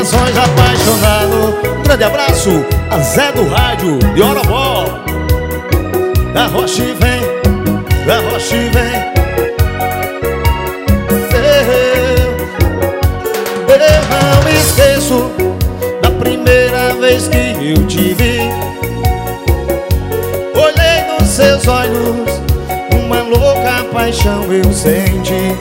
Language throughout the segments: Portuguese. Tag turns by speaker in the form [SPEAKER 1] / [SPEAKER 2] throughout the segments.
[SPEAKER 1] corações apaixonados. Um grande abraço a Zé do Rádio de Orobó. Da rocha vem, da rocha vem. Eu não esqueço da primeira vez que eu te vi. Olhei nos seus olhos, uma louca paixão eu senti.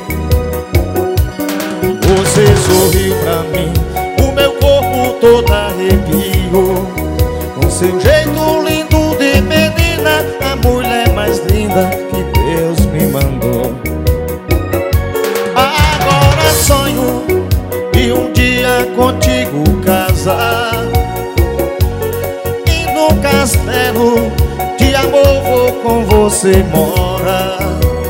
[SPEAKER 1] Você sorriu pra mim, o meu corpo todo arrepiou. Com seu jeito lindo de menina, a mulher mais linda que Deus me mandou. Agora sonho e um dia contigo casar, e no castelo de amor vou com você morar.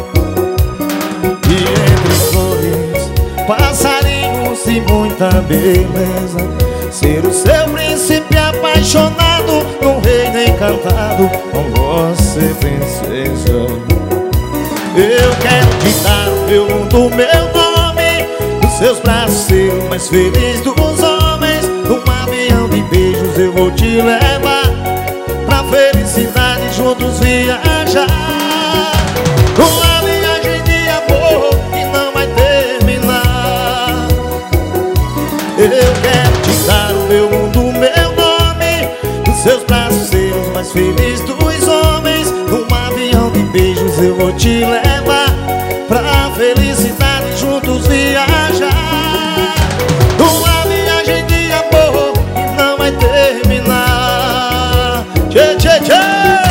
[SPEAKER 1] E entre flores, passarinhos e muita beleza, ser o seu príncipe apaixonado, um reino encantado com você, princesa. Eu quero te dar o meu mundo, meu nome, nos seus braços ser o mais feliz dos homens. Num avião de beijos eu vou te levar pra felicidade, juntos viajar. Uma viagem de amor que não vai terminar. Eu quero te dar o meu mundo, meu nome, nos seus braços ser os mais felizes dos homens. Num avião de beijos eu vou te levar pra felicidade, juntos viajar. Uma viagem de amor que não vai terminar. Tchê, tchê, tchê.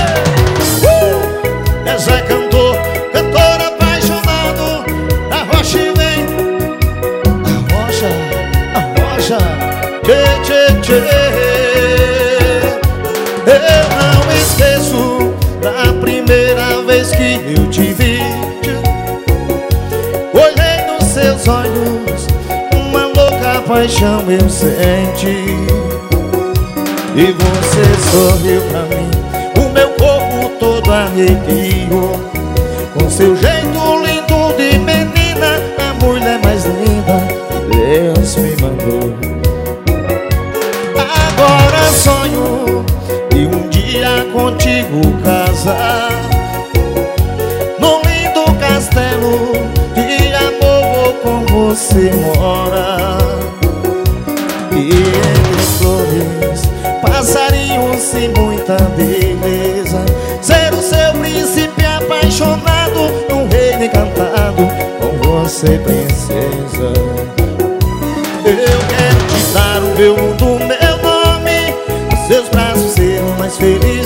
[SPEAKER 1] Essa é cantor apaixonado. A rocha vem, a rocha, tchê, tchê, tchê. Eu não esqueço da primeira vez que eu te vi. Olhei nos seus olhos, uma louca paixão eu senti. E você sorriu pra mim, o meu corpo todo arrepiou. Com seu jeito lindo de menina, a mulher mais linda que Deus me mandou. Agora sonho e um dia contigo casar, num lindo castelo de amor vou com você morar. E entre flores, passarinhos e muita beleza, ser o seu príncipe apaixonado, um reino encantado com você, princesa. Eu quero te dar o meu mundo, meu nome, nos seus braços ser o mais feliz